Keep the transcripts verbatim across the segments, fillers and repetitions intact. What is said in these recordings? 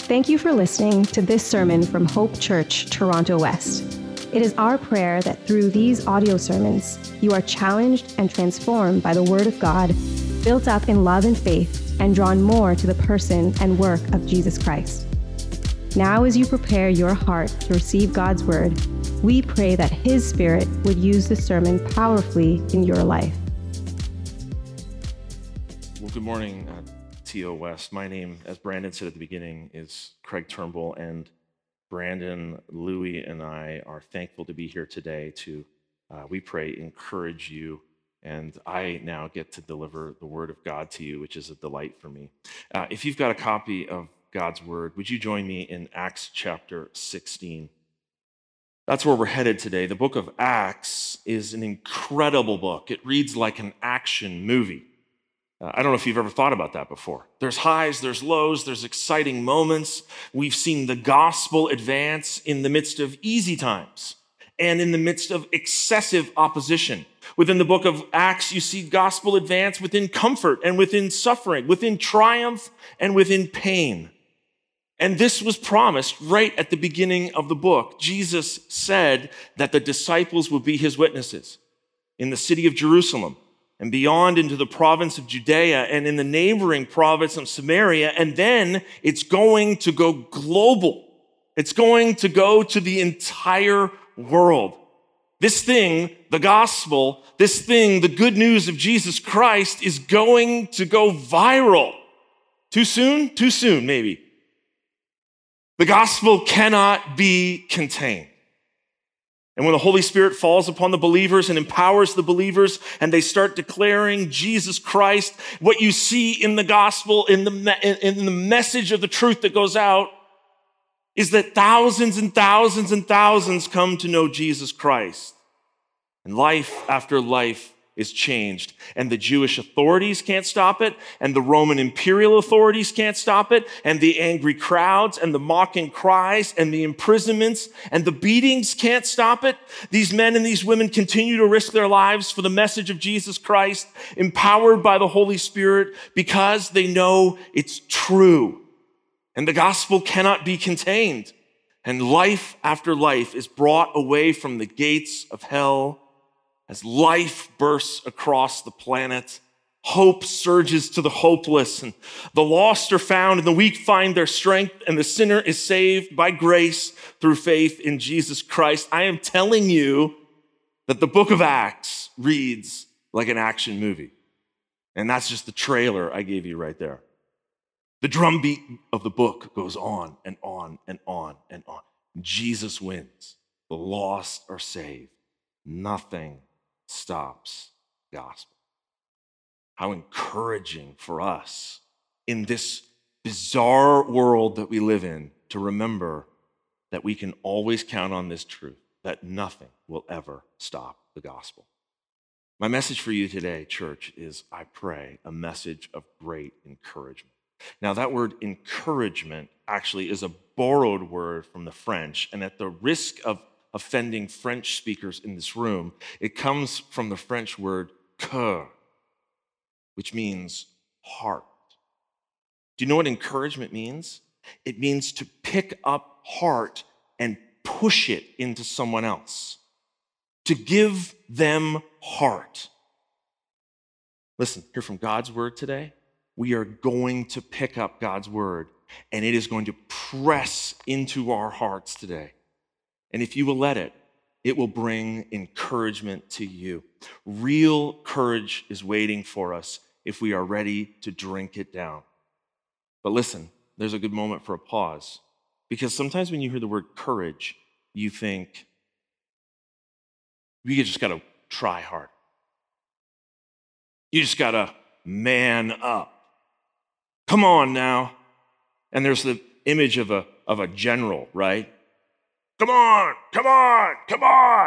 Thank you for listening to this sermon from Hope Church, Toronto West. It is our prayer that through these audio sermons, you are challenged and transformed by the Word of God, built up in love and faith, and drawn more to the person and work of Jesus Christ. Now, as you prepare your heart to receive God's Word, we pray that His Spirit would use the sermon powerfully in your life. Well, good morning, uh, T O West. My name, as Brandon said at the beginning, is Craig Turnbull, and Brandon, Louie, and I are thankful to be here today to, uh, we pray, encourage you, and I now get to deliver the Word of God to you, which is a delight for me. Uh, if you've got a copy of God's Word, would you join me in Acts chapter sixteen? That's where we're headed today. The book of Acts is an incredible book. It reads like an action movie. Uh, I don't know if you've ever thought about that before. There's highs, there's lows, there's exciting moments. We've seen the gospel advance in the midst of easy times and in the midst of excessive opposition. Within the book of Acts, you see gospel advance within comfort and within suffering, within triumph and within pain. And this was promised right at the beginning of the book. Jesus said that the disciples would be his witnesses in the city of Jerusalem and beyond into the province of Judea and in the neighboring province of Samaria. And then it's going to go global. It's going to go to the entire world. This thing, the gospel, this thing, the good news of Jesus Christ is going to go viral. Too soon? Too soon, maybe. The gospel cannot be contained. And when the Holy Spirit falls upon the believers and empowers the believers and they start declaring Jesus Christ, what you see in the gospel, in the, me- in the message of the truth that goes out, is that thousands and thousands and thousands come to know Jesus Christ. And life after life is changed. And the Jewish authorities can't stop it, and the Roman imperial authorities can't stop it, and the angry crowds and the mocking cries and the imprisonments and the beatings can't stop it. These men and these women continue to risk their lives for the message of Jesus Christ, empowered by the Holy Spirit, because they know it's true. And the gospel cannot be contained. And life after life is brought away from the gates of hell. As life bursts across the planet, hope surges to the hopeless, and the lost are found, and the weak find their strength, and the sinner is saved by grace through faith in Jesus Christ. I am telling you that the book of Acts reads like an action movie. And that's just the trailer I gave you right there. The drumbeat of the book goes on and on and on and on. Jesus wins. The lost are saved. Nothing stops the gospel. How encouraging for us in this bizarre world that we live in to remember that we can always count on this truth, that nothing will ever stop the gospel. My message for you today, church, is, I pray, a message of great encouragement. Now, that word encouragement actually is a borrowed word from the French, and at the risk of offending French speakers in this room, it comes from the French word cœur, which means heart. Do you know what encouragement means? It means to pick up heart and push it into someone else, to give them heart. Listen, hear from God's word today. We are going to pick up God's word, and it is going to press into our hearts today. And if you will let it, it will bring encouragement to you. Real courage is waiting for us if we are ready to drink it down. But listen, there's a good moment for a pause, because sometimes when you hear the word courage, you think, you just got to try hard. You just got to man up. Come on now. And there's the image of a, of a general, right? Come on, come on, come on.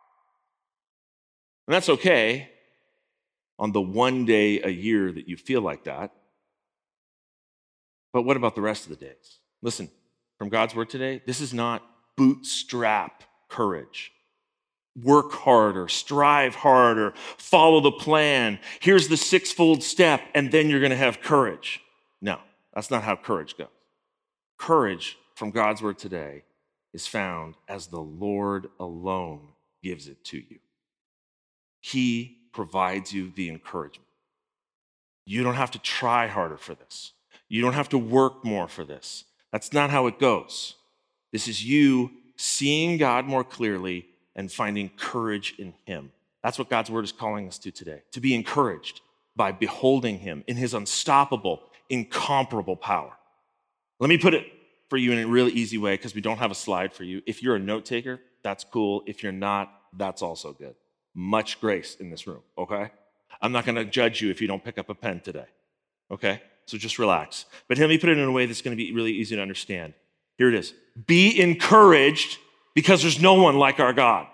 And that's okay on the one day a year that you feel like that. But what about the rest of the days? Listen, from God's word today, this is not bootstrap courage. Work harder, strive harder, follow the plan. Here's the sixfold step, and then you're going to have courage. No, that's not how courage goes. Courage from God's word today is found as the Lord alone gives it to you. He provides you the encouragement. You don't have to try harder for this. You don't have to work more for this. That's not how it goes. This is you seeing God more clearly and finding courage in him. That's what God's word is calling us to today, to be encouraged by beholding him in his unstoppable, incomparable power. Let me put it for you in a really easy way, because we don't have a slide for you. If you're a note taker, that's cool. If you're not, that's also good. Much grace in this room, okay? I'm not going to judge you if you don't pick up a pen today, okay? So just relax. But let me put it in a way that's going to be really easy to understand. Here it is. Be encouraged because there's no one like our God.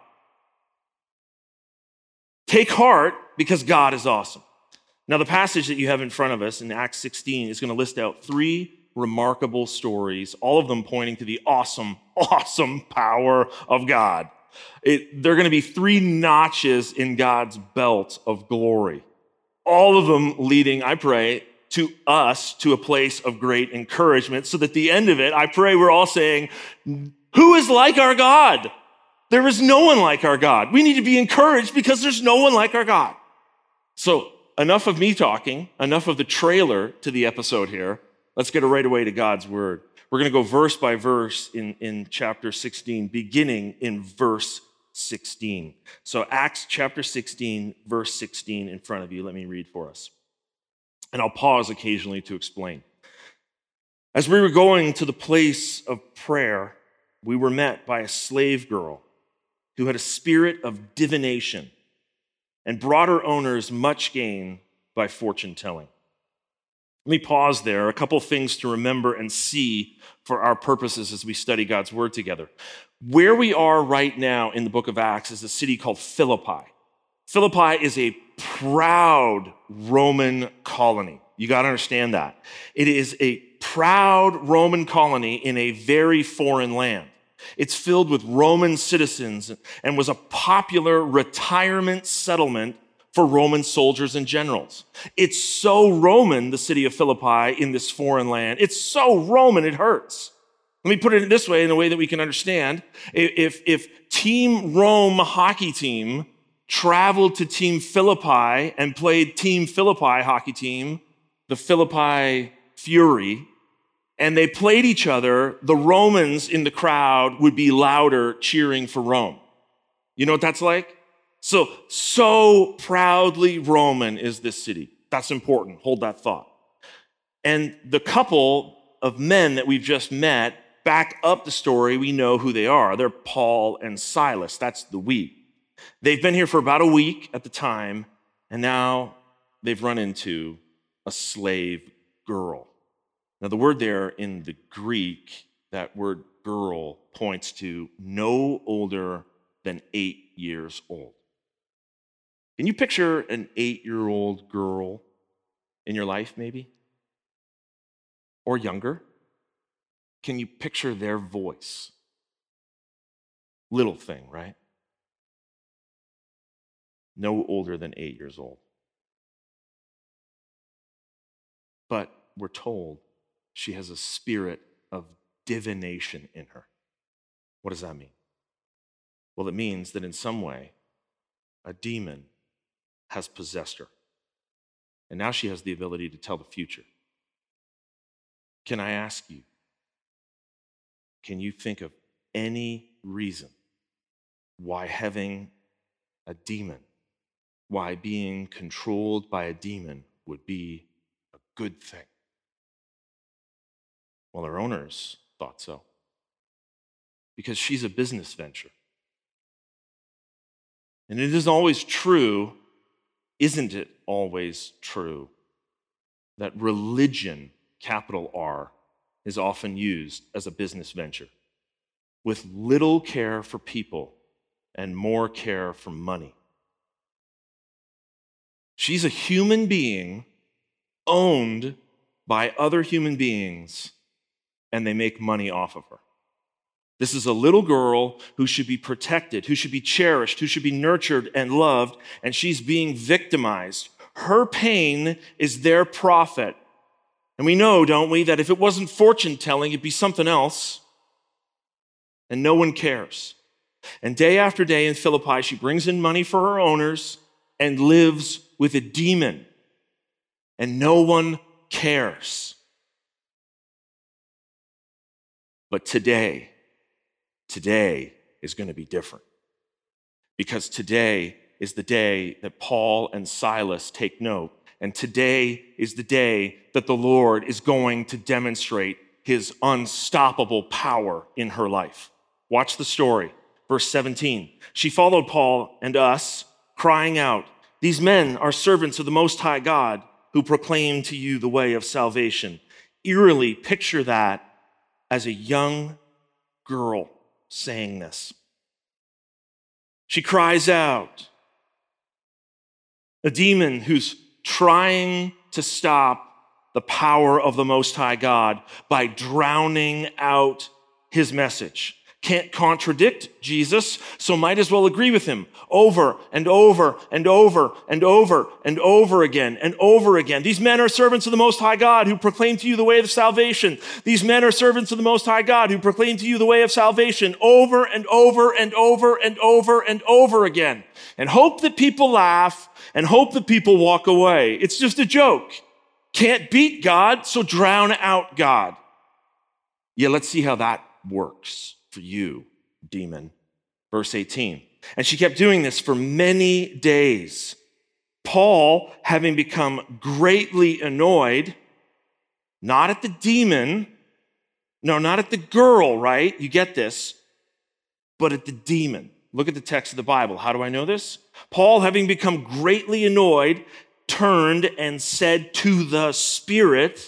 Take heart because God is awesome. Now, the passage that you have in front of us in Acts sixteen is going to list out three remarkable stories, all of them pointing to the awesome, awesome power of God. It, they're going to be three notches in God's belt of glory, all of them leading, I pray, to us to a place of great encouragement, so that at the end of it, I pray we're all saying, who is like our God? There is no one like our God. We need to be encouraged because there's no one like our God. So enough of me talking, enough of the trailer to the episode here. Let's get right away to God's word. We're going to go verse by verse in, in chapter sixteen, beginning in verse sixteen. So Acts chapter sixteen, verse sixteen in front of you. Let me read for us. And I'll pause occasionally to explain. As we were going to the place of prayer, we were met by a slave girl who had a spirit of divination and brought her owners much gain by fortune telling. Let me pause there. A couple things to remember and see for our purposes as we study God's word together. Where we are right now in the book of Acts is a city called Philippi. Philippi is a proud Roman colony. You got to understand that. It is a proud Roman colony in a very foreign land. It's filled with Roman citizens and was a popular retirement settlement for Roman soldiers and generals. It's so Roman, the city of Philippi, in this foreign land. It's so Roman, it hurts. Let me put it this way, in a way that we can understand. If, if Team Rome hockey team traveled to Team Philippi and played Team Philippi hockey team, the Philippi Fury, and they played each other, the Romans in the crowd would be louder cheering for Rome. You know what that's like? So, so proudly Roman is this city. That's important. Hold that thought. And the couple of men that we've just met back up the story. We know who they are. They're Paul and Silas. That's the we. They've been here for about a week at the time, and now they've run into a slave girl. Now, the word there in the Greek, that word girl, points to no older than eight years old. Can you picture an eight-year-old girl in your life, maybe? Or younger? Can you picture their voice? Little thing, right? No older than eight years old. But we're told she has a spirit of divination in her. What does that mean? Well, it means that in some way, a demon has possessed her. And now she has the ability to tell the future. Can I ask you, can you think of any reason why having a demon, why being controlled by a demon would be a good thing? Well, her owners thought so. Because she's a business venture. And it isn't always true, isn't it always true, that religion, capital R, is often used as a business venture, with little care for people and more care for money. She's a human being owned by other human beings, and they make money off of her. This is a little girl who should be protected, who should be cherished, who should be nurtured and loved, and she's being victimized. Her pain is their profit. And we know, don't we, that if it wasn't fortune telling, it'd be something else. And no one cares. And day after day in Philippi, she brings in money for her owners and lives with a demon. And no one cares. But today, today is going to be different. Because today is the day that Paul and Silas take note. And today is the day that the Lord is going to demonstrate his unstoppable power in her life. Watch the story. Verse seventeen. She followed Paul and us, crying out, "These men are servants of the Most High God, who proclaim to you the way of salvation." Eerily picture that as a young girl saying this. She cries out. A demon who's trying to stop the power of the Most High God by drowning out his message. Can't contradict Jesus, so might as well agree with him over and over and over and over and over again and over again. These men are servants of the Most High God who proclaim to you the way of salvation. These men are servants of the Most High God who proclaim to you the way of salvation over and over and over and over and over again. And hope that people laugh and hope that people walk away. It's just a joke. Can't beat God, so drown out God. Yeah, let's see how that works for you, demon. Verse eighteen. And she kept doing this for many days. Paul, having become greatly annoyed, not at the demon, no, not at the girl, right? You get this, but at the demon. Look at the text of the Bible. How do I know this? Paul, having become greatly annoyed, turned and said to the spirit,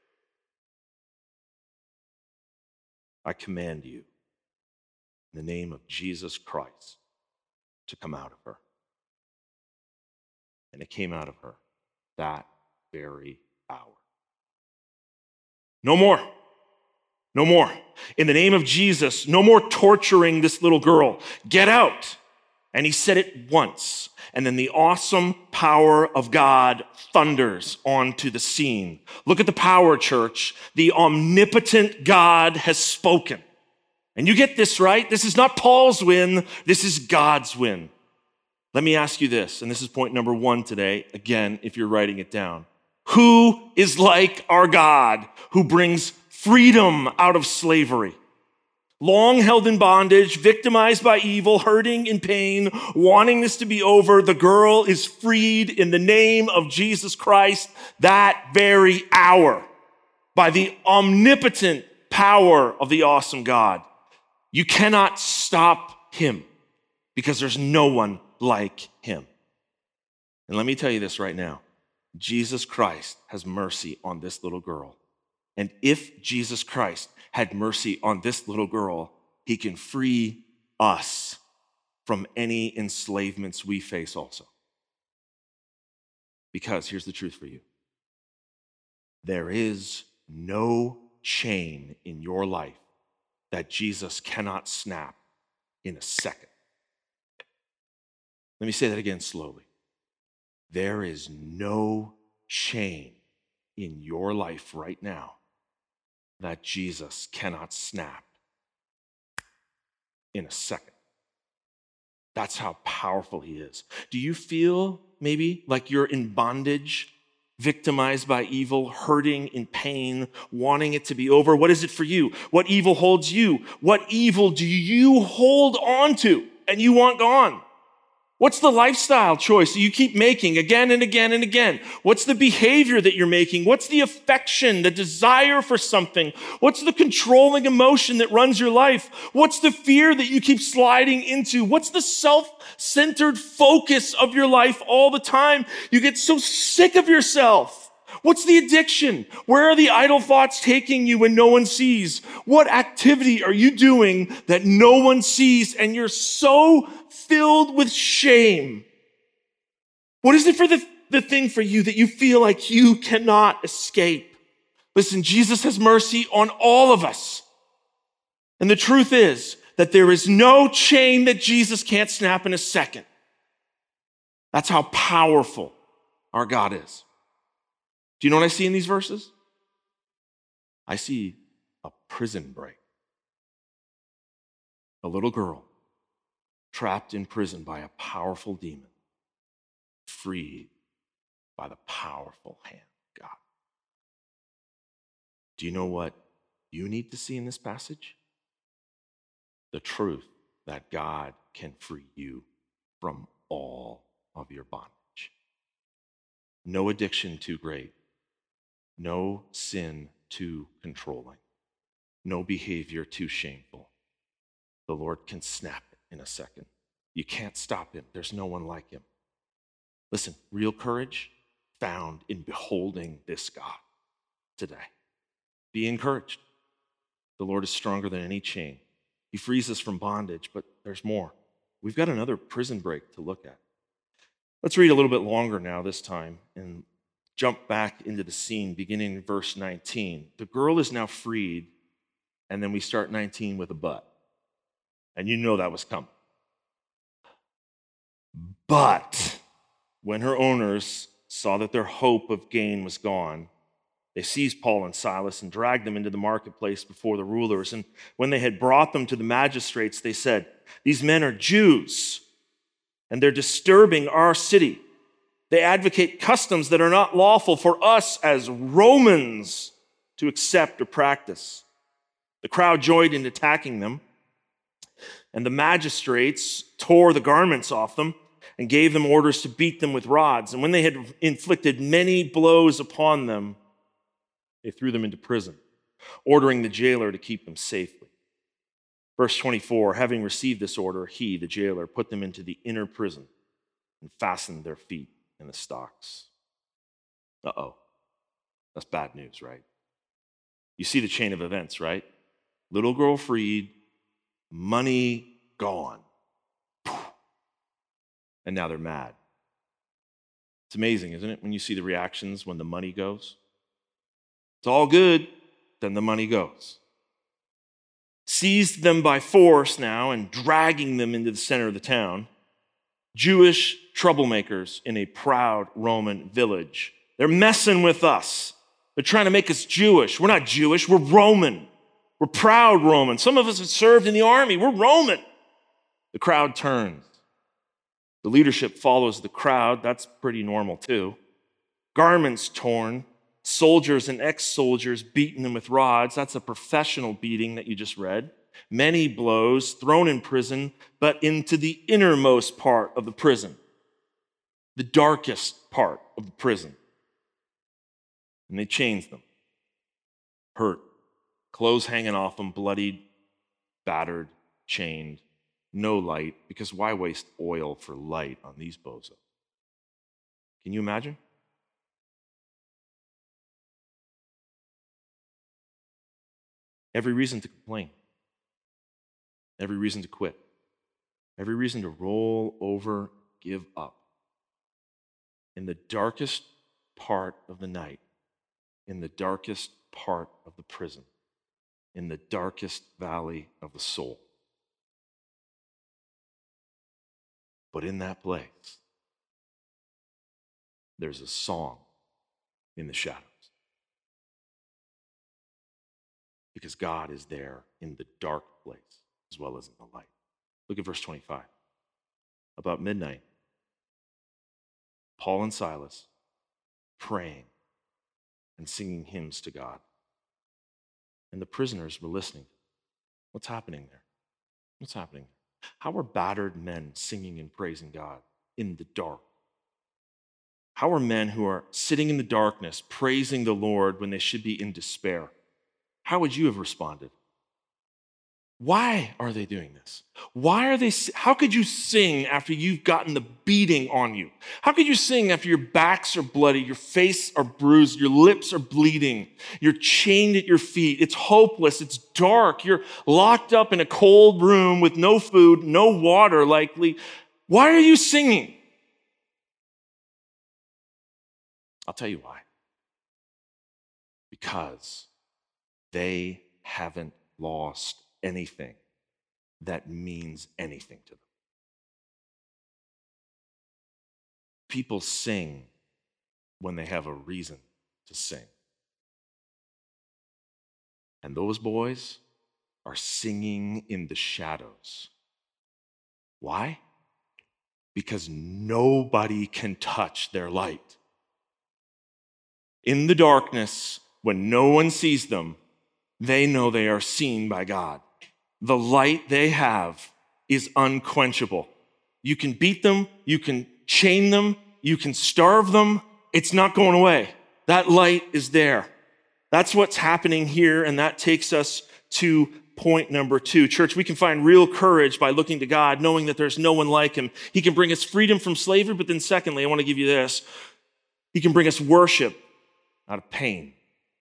"I command you, in the name of Jesus Christ, to come out of her." And it came out of her that very hour. No more. No more. In the name of Jesus, no more torturing this little girl. Get out. And he said it once. And then the awesome power of God thunders onto the scene. Look at the power, church. The omnipotent God has spoken. And you get this, right? This is not Paul's win. This is God's win. Let me ask you this, and this is point number one today, again, if you're writing it down. Who is like our God who brings freedom out of slavery? Long held in bondage, victimized by evil, hurting in pain, wanting this to be over, the girl is freed in the name of Jesus Christ that very hour by the omnipotent power of the awesome God. You cannot stop him because there's no one like him. And let me tell you this right now. Jesus Christ has mercy on this little girl. And if Jesus Christ had mercy on this little girl, he can free us from any enslavements we face also. Because here's the truth for you. There is no chain in your life that Jesus cannot snap in a second. Let me say that again slowly. There is no chain in your life right now that Jesus cannot snap in a second. That's how powerful he is. Do you feel maybe like you're in bondage, victimized by evil, hurting in pain, wanting it to be over? What is it for you? What evil holds you? What evil do you hold on to and you want gone? What's the lifestyle choice that you keep making again and again and again? What's the behavior that you're making? What's the affection, the desire for something? What's the controlling emotion that runs your life? What's the fear that you keep sliding into? What's the self-centered focus of your life all the time? You get so sick of yourself. What's the addiction? Where are the idle thoughts taking you when no one sees? What activity are you doing that no one sees and you're so filled with shame? What is it for the, the thing for you that you feel like you cannot escape? Listen, Jesus has mercy on all of us. And the truth is that there is no chain that Jesus can't snap in a second. That's how powerful our God is. Do you know what I see in these verses? I see a prison break. A little girl trapped in prison by a powerful demon, freed by the powerful hand of God. Do you know what you need to see in this passage? The truth that God can free you from all of your bondage. No addiction too great, no sin too controlling, no behavior too shameful. The Lord can snap it in a second. You can't stop him. There's no one like him. Listen, real courage found in beholding this God today. Be encouraged. The Lord is stronger than any chain. He frees us from bondage, but there's more. We've got another prison break to look at. Let's read a little bit longer now this time and jump back into the scene beginning in verse nineteen. The girl is now freed, and then we start nineteen with a but. And you know that was coming. But when her owners saw that their hope of gain was gone, they seized Paul and Silas and dragged them into the marketplace before the rulers. And when they had brought them to the magistrates, they said, "These men are Jews, and they're disturbing our city. They advocate customs that are not lawful for us as Romans to accept or practice." The crowd joined in attacking them, and the magistrates tore the garments off them and gave them orders to beat them with rods. And when they had inflicted many blows upon them, they threw them into prison, ordering the jailer to keep them safely. Verse twenty-four, having received this order, he, the jailer, put them into the inner prison and fastened their feet in the stocks. Uh-oh, that's bad news, right? You see the chain of events, right? Little girl freed, money gone. And now they're mad. It's amazing, isn't it, when you see the reactions when the money goes? It's all good, then the money goes. Seized them by force now and dragging them into the center of the town. Jewish troublemakers in a proud Roman village. They're messing with us. They're trying to make us Jewish. We're not Jewish, we're Roman. We're proud Roman. Some of us have served in the army. We're Roman. The crowd turns. The leadership follows the crowd. That's pretty normal too. Garments torn. Soldiers and ex-soldiers beating them with rods. That's a professional beating that you just read. Many blows, thrown in prison, but into the innermost part of the prison. The darkest part of the prison. And they chains them. Hurt. Clothes hanging off them, bloodied, battered, chained. No light, because why waste oil for light on these bozos? Can you imagine? Every reason to complain. Every reason to quit. Every reason to roll over, give up. In the darkest part of the night, in the darkest part of the prison, in the darkest valley of the soul. But in that place, there's a song in the shadows. Because God is there in the dark place as well as in the light. Look at verse twenty-five. About midnight, Paul and Silas praying and singing hymns to God. And the prisoners were listening. What's happening there? What's happening? How are battered men singing and praising God in the dark? How are men who are sitting in the darkness praising the Lord when they should be in despair? How would you have responded? Why are they doing this? Why are they? How could you sing after you've gotten the beating on you? How could you sing after your backs are bloody, your face are bruised, your lips are bleeding, you're chained at your feet? It's hopeless, it's dark, you're locked up in a cold room with no food, no water likely. Why are you singing? I'll tell you why. Because they haven't lost anything that means anything to them. People sing when they have a reason to sing. And those boys are singing in the shadows. Why? Because nobody can touch their light. In the darkness, when no one sees them, they know they are seen by God. The light they have is unquenchable. You can beat them, you can chain them, you can starve them. It's not going away. That light is there. That's what's happening here, and that takes us to point number two. Church, we can find real courage by looking to God, knowing that there's no one like him. He can bring us freedom from slavery, but then secondly, I want to give you this. He can bring us worship out of pain.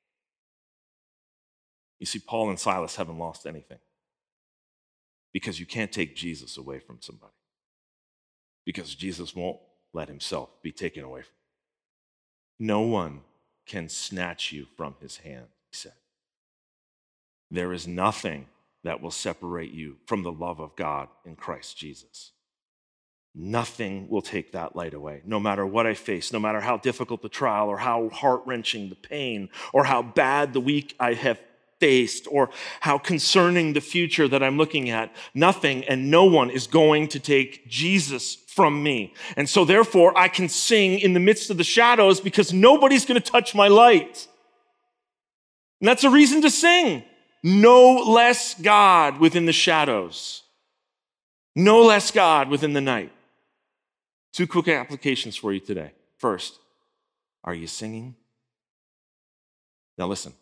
You see, Paul and Silas haven't lost anything because you can't take Jesus away from somebody, because Jesus won't let himself be taken away from you. No one can snatch you from his hand, he said. There is nothing that will separate you from the love of God in Christ Jesus. Nothing will take that light away, no matter what I face, no matter how difficult the trial or how heart-wrenching the pain or how bad the week I have faced or how concerning the future that I'm looking at. Nothing and no one is going to take Jesus from me. And so therefore I can sing in the midst of the shadows because nobody's going to touch my light. And that's a reason to sing. No less God within the shadows. No less God within the night. Two quick applications for you today. First, are you singing? Now listen.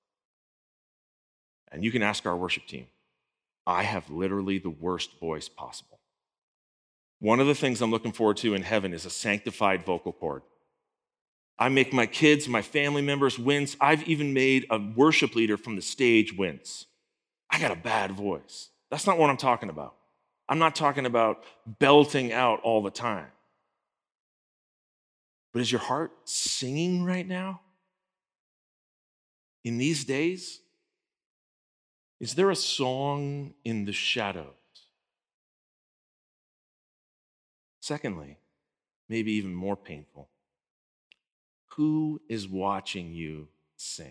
And you can ask our worship team. I have literally the worst voice possible. One of the things I'm looking forward to in heaven is a sanctified vocal cord. I make my kids, my family members wince. I've even made a worship leader from the stage wince. I got a bad voice. That's not what I'm talking about. I'm not talking about belting out all the time. But is your heart singing right now? In these days? Is there a song in the shadows? Secondly, maybe even more painful, who is watching you sing?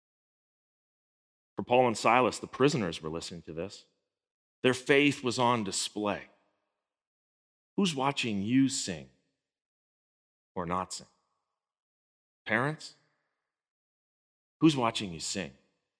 For Paul and Silas, the prisoners were listening to this. Their faith was on display. Who's watching you sing or not sing? Parents? Who's watching you sing?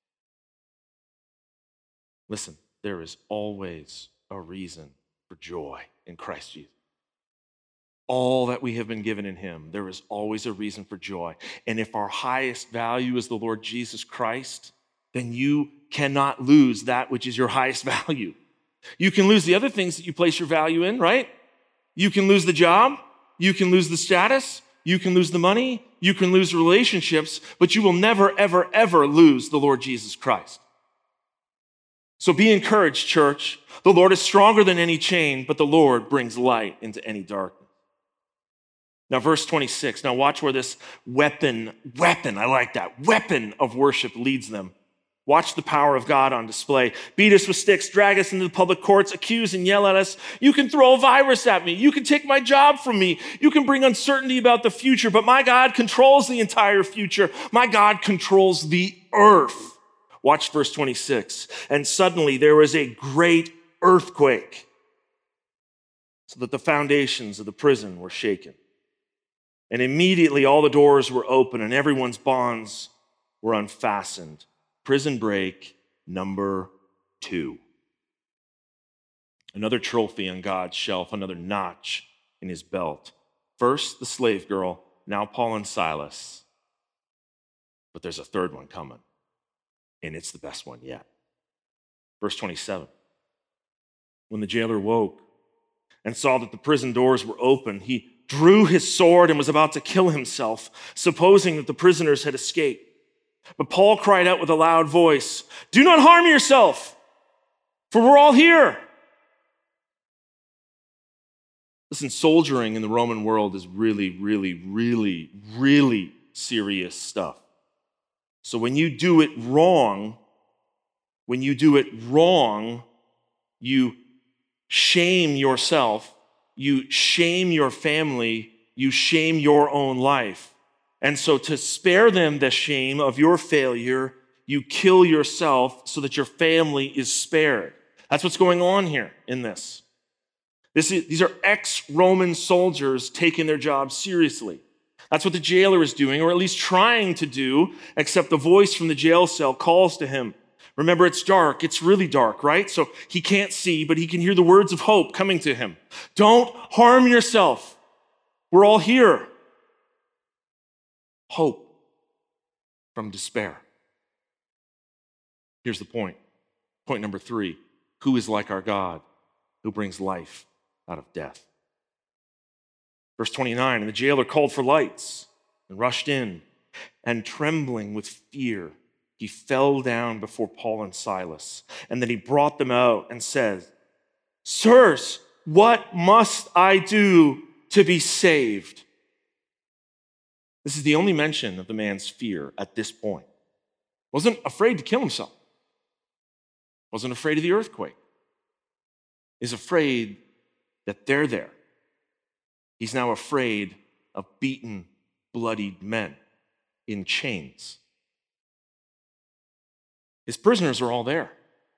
Listen, there is always a reason for joy in Christ Jesus. All that we have been given in him, there is always a reason for joy. And if our highest value is the Lord Jesus Christ, then you cannot lose that which is your highest value. You can lose the other things that you place your value in, right? You can lose the job. You can lose the status. You can lose the money. You can lose relationships, but you will never, ever, ever lose the Lord Jesus Christ. So be encouraged, church. The Lord is stronger than any chain, but the Lord brings light into any darkness. Now, verse twenty-six. Now watch where this weapon, weapon, I like that, weapon of worship leads them. Watch the power of God on display. Beat us with sticks, drag us into the public courts, accuse and yell at us. You can throw a virus at me. You can take my job from me. You can bring uncertainty about the future, but my God controls the entire future. My God controls the earth. Watch verse twenty-six. And suddenly there was a great earthquake, so that the foundations of the prison were shaken. And immediately all the doors were open and everyone's bonds were unfastened. Prison break number two. Another trophy on God's shelf, another notch in his belt. First, the slave girl, now Paul and Silas. But there's a third one coming, and it's the best one yet. Verse twenty-seven. When the jailer woke and saw that the prison doors were open, he drew his sword and was about to kill himself, supposing that the prisoners had escaped. But Paul cried out with a loud voice, "Do not harm yourself, for we're all here." Listen, soldiering in the Roman world is really, really, really, really serious stuff. So when you do it wrong, when you do it wrong, you shame yourself, you shame your family, you shame your own life. And so to spare them the shame of your failure, you kill yourself so that your family is spared. That's what's going on here in this. This is, these are ex-Roman soldiers taking their job seriously. That's what the jailer is doing, or at least trying to do, except the voice from the jail cell calls to him. Remember, it's dark. It's really dark, right? So he can't see, but he can hear the words of hope coming to him. Don't harm yourself. We're all here. Hope from despair. Here's the point. Point number three. Who is like our God, who brings life out of death? Verse twenty-nine, and the jailer called for lights and rushed in, and trembling with fear, he fell down before Paul and Silas. And then he brought them out and said, Sirs, what must I do to be saved? This is the only mention of the man's fear at this point. Wasn't afraid to kill himself. Wasn't afraid of the earthquake. Is afraid that they're there. He's now afraid of beaten, bloodied men in chains. His prisoners are all there.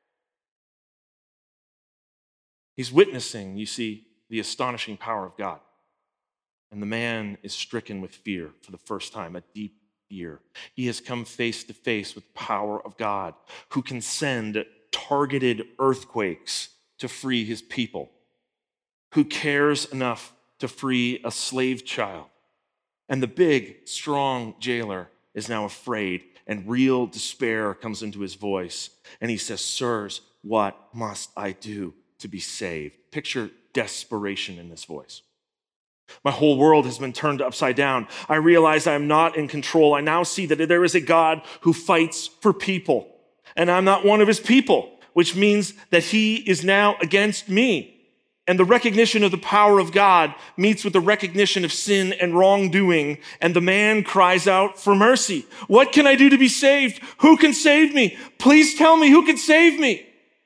He's witnessing, you see, the astonishing power of God. And the man is stricken with fear for the first time, a deep fear. He has come face to face with the power of God, who can send targeted earthquakes to free his people, who cares enough to free a slave child. And the big, strong jailer is now afraid, and real despair comes into his voice. And he says, Sirs, what must I do to be saved? Picture desperation in this voice. My whole world has been turned upside down. I realize I am not in control. I now see that there is a God who fights for people, and I'm not one of his people, which means that he is now against me. And the recognition of the power of God meets with the recognition of sin and wrongdoing, and the man cries out for mercy. What can I do to be saved? Who can save me? Please tell me who can save me.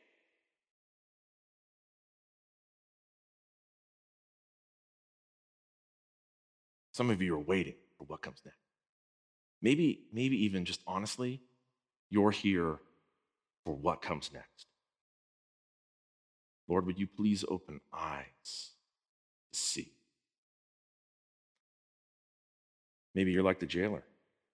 Some of you are waiting for what comes next. Maybe, maybe even just honestly, you're here for what comes next. Lord, would you please open eyes to see? Maybe you're like the jailer.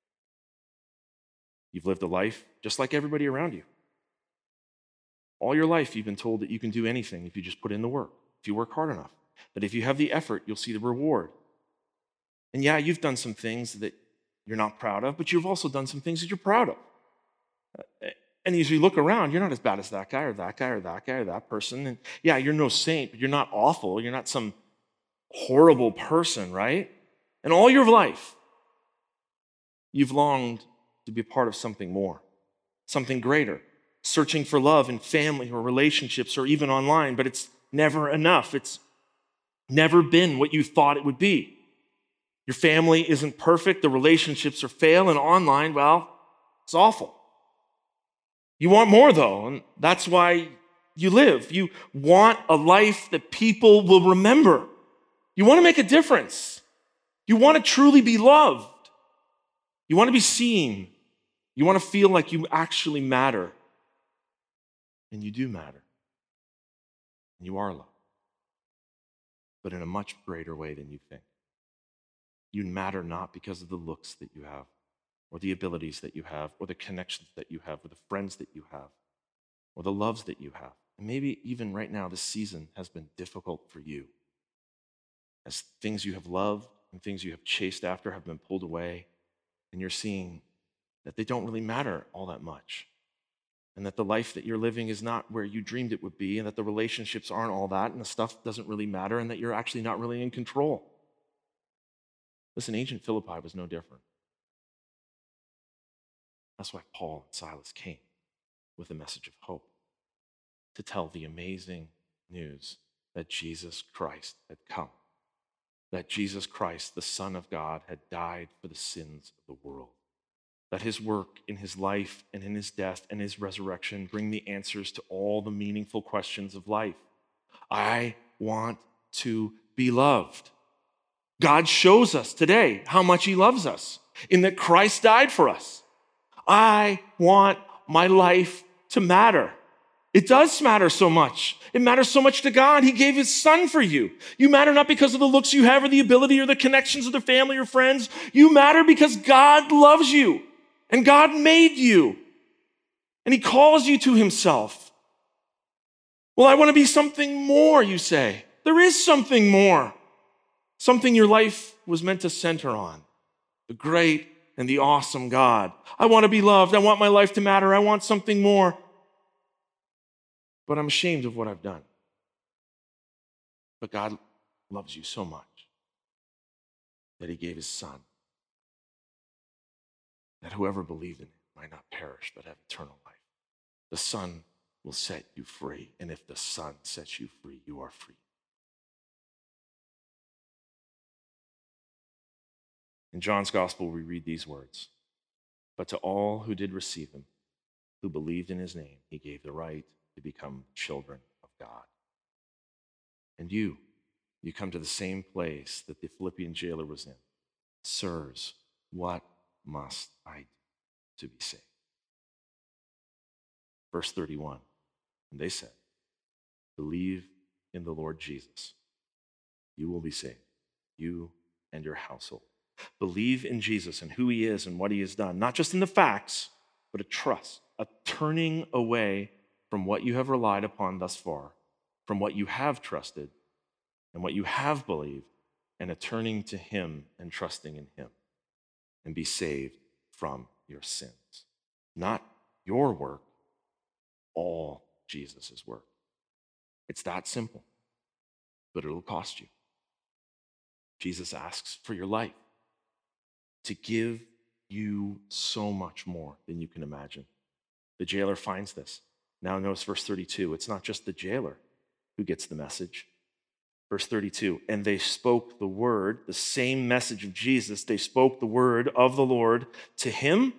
You've lived a life just like everybody around you. All your life, you've been told that you can do anything if you just put in the work, if you work hard enough, that if you have the effort, you'll see the reward. And yeah, you've done some things that you're not proud of, but you've also done some things that you're proud of. And as you look around, you're not as bad as that guy or that guy or that guy or that person. And yeah, you're no saint, but you're not awful. You're not some horrible person, right? And all your life, you've longed to be a part of something more, something greater, searching for love in family or relationships or even online, but it's never enough. It's never been what you thought it would be. Your family isn't perfect, the relationships are fail, and online, well, it's awful. You want more, though, and that's why you live. You want a life that people will remember. You want to make a difference. You want to truly be loved. You want to be seen. You want to feel like you actually matter. And you do matter. And you are loved. But in a much greater way than you think. You matter not because of the looks that you have, or the abilities that you have, or the connections that you have, or the friends that you have, or the loves that you have. And maybe even right now, this season has been difficult for you. As things you have loved and things you have chased after have been pulled away, and you're seeing that they don't really matter all that much. And that the life that you're living is not where you dreamed it would be, and that the relationships aren't all that, and the stuff doesn't really matter, and that you're actually not really in control. Listen, ancient Philippi was no different. That's why Paul and Silas came with a message of hope, to tell the amazing news that Jesus Christ had come, that Jesus Christ, the Son of God, had died for the sins of the world, that his work in his life and in his death and his resurrection bring the answers to all the meaningful questions of life. I want to be loved. God shows us today how much he loves us in that Christ died for us. I want my life to matter. It does matter so much. It matters so much to God. He gave his son for you. You matter not because of the looks you have or the ability or the connections of the family or friends. You matter because God loves you and God made you and he calls you to himself. Well, I want to be something more, you say. There is something more. Something your life was meant to center on. The great and the awesome God. I want to be loved. I want my life to matter. I want something more. But I'm ashamed of what I've done. But God loves you so much that he gave his son, that whoever believed in him might not perish but have eternal life. The Son will set you free, and if the Son sets you free, you are free. In John's Gospel, we read these words, "But to all who did receive him, who believed in his name, he gave the right to become children of God." And you, you come to the same place that the Philippian jailer was in. Sirs, what must I do to be saved? Verse thirty-one, and they said, "Believe in the Lord Jesus. You will be saved, you and your household." Believe in Jesus and who he is and what he has done, not just in the facts, but a trust, a turning away from what you have relied upon thus far, from what you have trusted and what you have believed, and a turning to him and trusting in him, and be saved from your sins. Not your work, all Jesus' work. It's that simple, but it'll cost you. Jesus asks for your life to give you so much more than you can imagine. The jailer finds this. Now notice verse thirty-two. It's not just the jailer who gets the message. Verse thirty-two, and they spoke the word, the same message of Jesus. They spoke the word of the Lord to him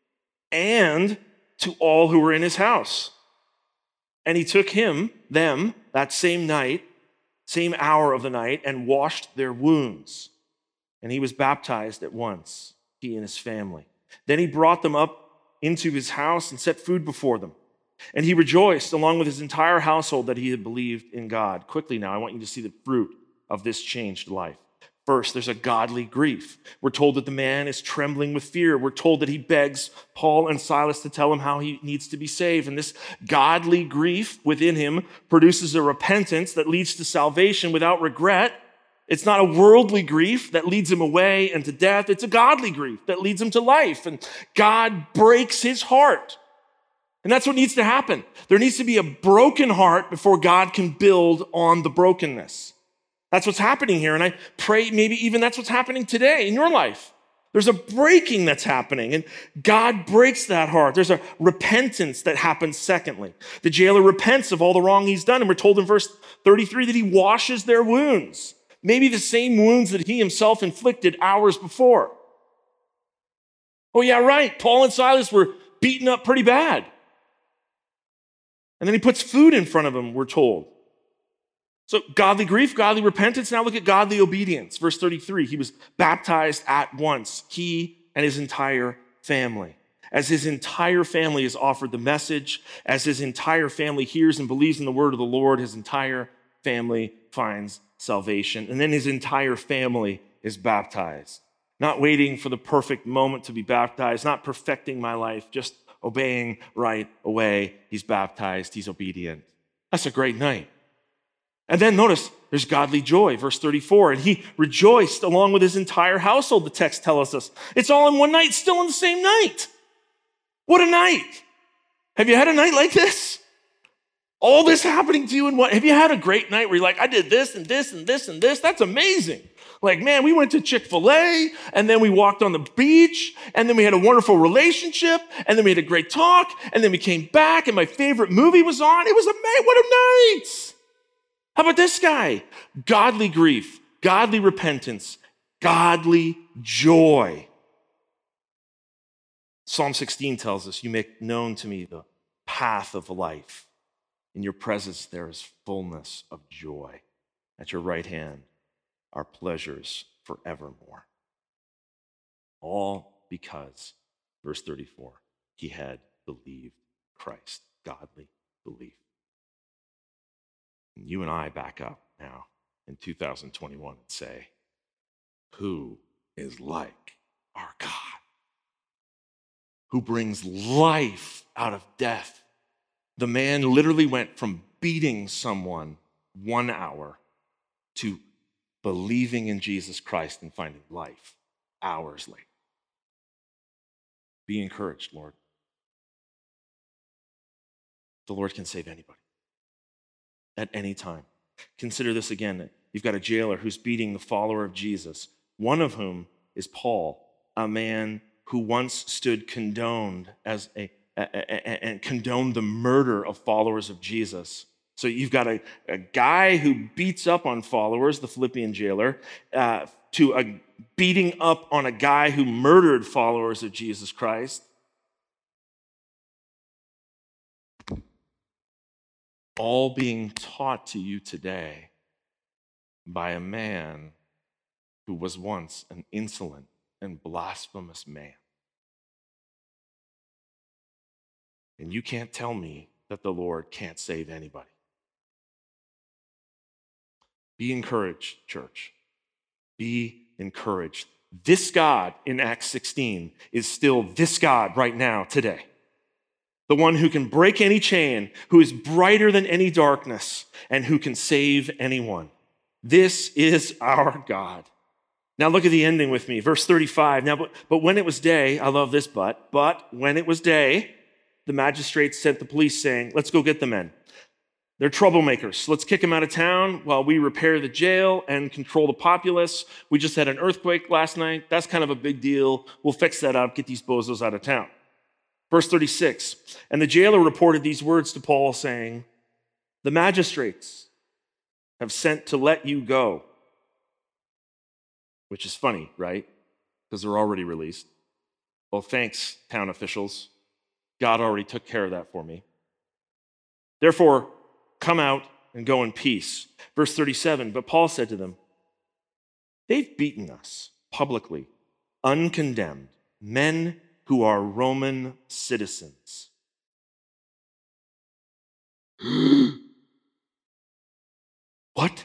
and to all who were in his house. And he took him, them, that same night, same hour of the night, and washed their wounds. And he was baptized at once, he and his family. Then he brought them up into his house and set food before them. And he rejoiced along with his entire household that he had believed in God. Quickly now, I want you to see the fruit of this changed life. First, there's a godly grief. We're told that the man is trembling with fear. We're told that he begs Paul and Silas to tell him how he needs to be saved. And this godly grief within him produces a repentance that leads to salvation without regret. It's not a worldly grief that leads him away and to death. It's a godly grief that leads him to life. And God breaks his heart. And that's what needs to happen. There needs to be a broken heart before God can build on the brokenness. That's what's happening here. And I pray maybe even that's what's happening today in your life. There's a breaking that's happening, and God breaks that heart. There's a repentance that happens secondly. The jailer repents of all the wrong he's done, and we're told in verse thirty-three that he washes their wounds. Maybe the same wounds that he himself inflicted hours before. Oh yeah, right. Paul and Silas were beaten up pretty bad. And then he puts food in front of them, we're told. So godly grief, godly repentance. Now look at godly obedience. Verse thirty-three, he was baptized at once, he and his entire family. As his entire family is offered the message, as his entire family hears and believes in the word of the Lord, his entire family finds salvation. And then his entire family is baptized. Not waiting for the perfect moment to be baptized, not perfecting my life, just obeying right away. He's baptized, he's obedient. That's a great night. And then notice, there's godly joy, verse thirty-four, and he rejoiced along with his entire household, the text tells us. It's all in one night, still in the same night. What a night. Have you had a night like this? All this happening to you in one. Have you had a great night where you're like, I did this and this and this and this? That's amazing. Like, man, we went to Chick-fil-A, and then we walked on the beach, and then we had a wonderful relationship, and then we had a great talk, and then we came back, and my favorite movie was on. It was amazing. What a night. How about this guy? Godly grief, godly repentance, godly joy. Psalm sixteen tells us, you make known to me the path of life. In your presence there is fullness of joy. At your right hand are pleasures forevermore. All because, verse thirty-four, he had believed Christ, godly belief. And you and I back up now in two thousand twenty-one and say, who is like our God? Who brings life out of death? The man literally went from beating someone one hour to believing in Jesus Christ and finding life hours later. Be encouraged, Lord. The Lord can save anybody at any time. Consider this again. You've got a jailer who's beating the follower of Jesus, one of whom is Paul, a man who once stood condoned as a, a, a and condoned the murder of followers of Jesus. So you've got a, a guy who beats up on followers, the Philippian jailer, uh, to a beating up on a guy who murdered followers of Jesus Christ. All being taught to you today by a man who was once an insolent and blasphemous man. And you can't tell me that the Lord can't save anybody. Be encouraged, church. Be encouraged. This God in Acts sixteen is still this God right now, today. The one who can break any chain, who is brighter than any darkness, and who can save anyone. This is our God. Now look at the ending with me, verse thirty-five. Now, but, but when it was day, I love this but, but when it was day, the magistrates sent the police saying, let's go get the men. They're troublemakers. Let's kick them out of town while we repair the jail and control the populace. We just had an earthquake last night. That's kind of a big deal. We'll fix that up, get these bozos out of town. Verse thirty-six, and the jailer reported these words to Paul, saying, the magistrates have sent to let you go. Which is funny, right? Because they're already released. Well, thanks, town officials. God already took care of that for me. Therefore, come out and go in peace. Verse thirty-seven, but Paul said to them, they've beaten us publicly, uncondemned, men who are Roman citizens. What?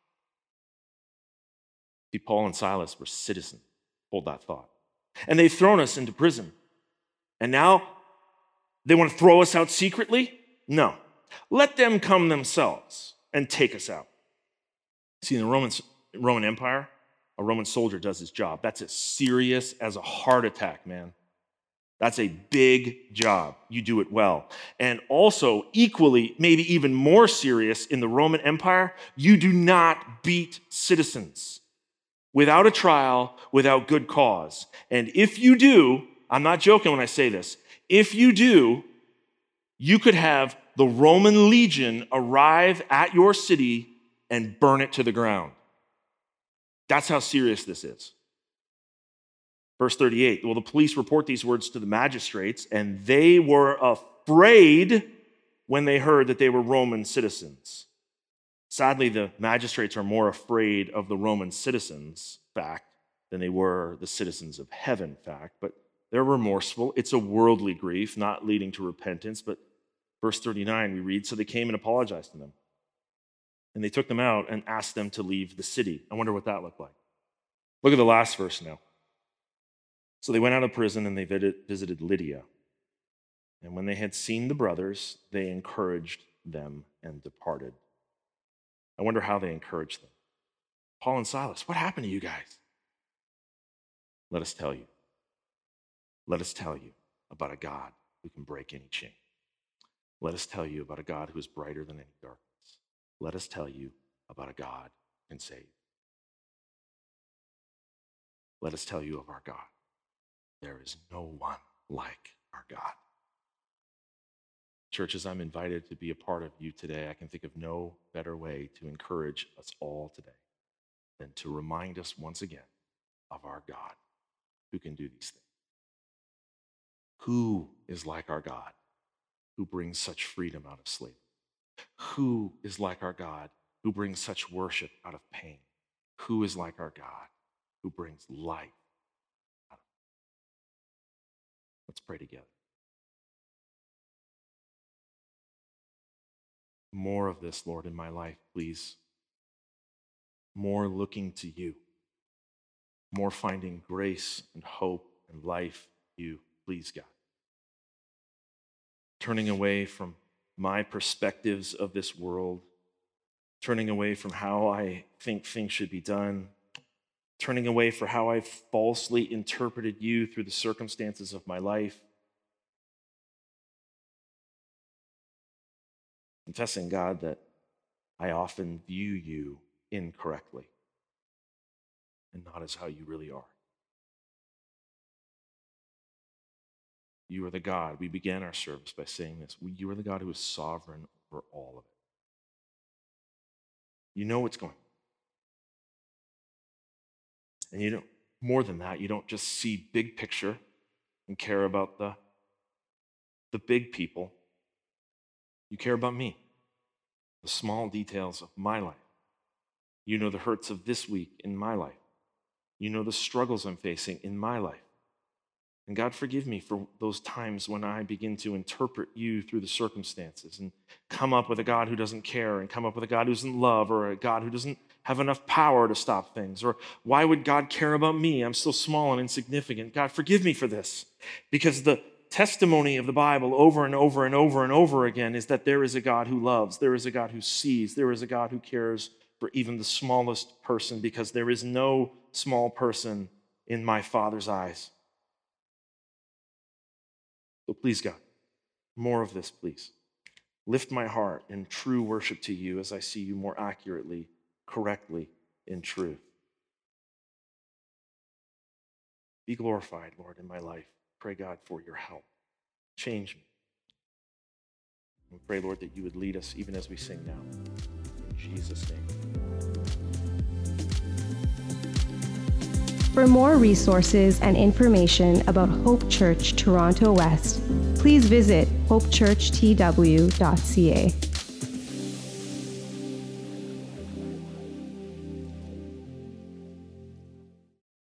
See, Paul and Silas were citizens. Hold that thought. And they've thrown us into prison. And now they want to throw us out secretly? No. Let them come themselves and take us out. See, in the Roman, Roman Empire, a Roman soldier does his job. That's as serious as a heart attack, man. That's a big job. You do it well. And also, equally, maybe even more serious in the Roman Empire, you do not beat citizens without a trial, without good cause. And if you do, I'm not joking when I say this, if you do, you could have the Roman legion arrive at your city and burn it to the ground. That's how serious this is. Verse thirty-eight, well, the police report these words to the magistrates, and they were afraid when they heard that they were Roman citizens. Sadly, the magistrates are more afraid of the Roman citizens, fact, than they were the citizens of heaven, fact, but they're remorseful. It's a worldly grief, not leading to repentance, but verse thirty-nine, we read, so they came and apologized to them. And they took them out and asked them to leave the city. I wonder what that looked like. Look at the last verse now. So they went out of prison and they visited Lydia. And when they had seen the brothers, they encouraged them and departed. I wonder how they encouraged them. Paul and Silas, what happened to you guys? Let us tell you. Let us tell you about a God who can break any chain. Let us tell you about a God who is brighter than any darkness. Let us tell you about a God who can save. Let us tell you of our God. There is no one like our God. Churches, I'm invited to be a part of you today. I can think of no better way to encourage us all today than to remind us once again of our God who can do these things. Who is like our God who brings such freedom out of slavery? Who is like our God who brings such worship out of pain? Who is like our God who brings life out of pain? Let's pray together. More of this, Lord, in my life, please. More looking to you. More finding grace and hope and life in you, please, God. Turning away from my perspectives of this world, turning away from how I think things should be done, turning away from how I've falsely interpreted you through the circumstances of my life. Confessing, God, that I often view you incorrectly and not as how you really are. You are the God. We began our service by saying this. You are the God who is sovereign over all of it. You know what's going on. And you don't, more than that, you don't just see big picture and care about the, the big people. You care about me, the small details of my life. You know the hurts of this week in my life. You know the struggles I'm facing in my life. And God, forgive me for those times when I begin to interpret you through the circumstances and come up with a God who doesn't care and come up with a God who doesn't love or a God who doesn't have enough power to stop things. Or why would God care about me? I'm so small and insignificant. God, forgive me for this. Because the testimony of the Bible over and over and over and over again is that there is a God who loves, there is a God who sees, there is a God who cares for even the smallest person, because there is no small person in my Father's eyes. So please, God, more of this, please. Lift my heart in true worship to you as I see you more accurately, correctly, in truth. Be glorified, Lord, in my life. Pray, God, for your help. Change me. We pray, Lord, that you would lead us even as we sing now. In Jesus' name. For more resources and information about Hope Church Toronto West, please visit hope church t w dot c a.